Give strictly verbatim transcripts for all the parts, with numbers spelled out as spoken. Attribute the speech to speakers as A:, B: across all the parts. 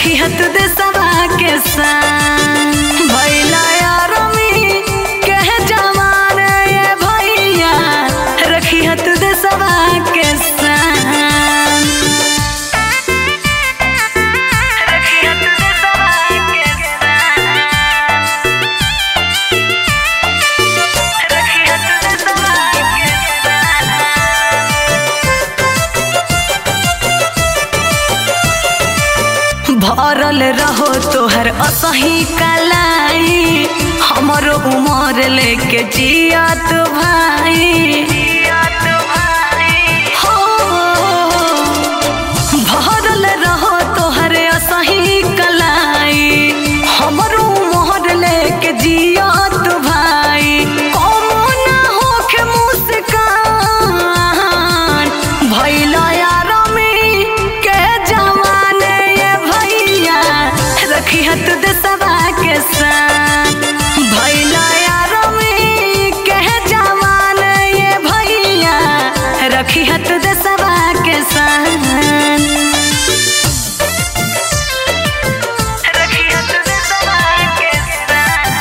A: रखी हत देशवा के संग भैला यारमी कह जवान ये भैया रखी हत देशवा के संग रखी हत देशवा के संग रखी हत देशवा के संग भरल रहो तोहर असही कलाई हमरो उमर लेके जियात भाई हो भरल रहो तोहर असही कलाई हमरो उमर लेके जियात भाई कमो ना होखे मुस्कान भैला यारमी के जवान ये भैया रखी हत देशवा के संग भैला यारमी कह जवान ये भैया रखी हत देशवा के संग रखी हत देशवा के संग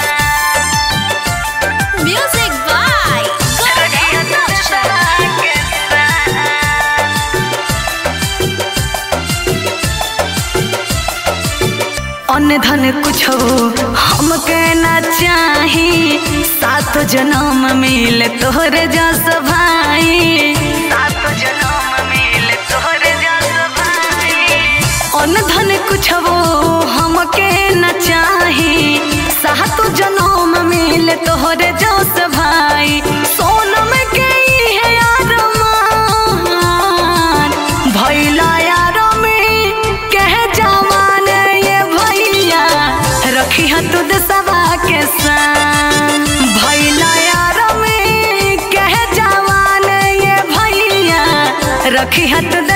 B: Music by
A: रखी हत देशवा के संग अन्न धन कुछो हमके न चाही सात जन्म मिल तोहरे जस भाई सात जन्म मिल तोहरे जस भाई अन्न धन कुछो हमके न चाही सात जन्म मिल तोहरे जस भाई सोनम के है अरमान भैला यारमी कह जवान ये भैया रखी हत देशवा के संग भैला यारमी कह जवान ये भैया रखी हत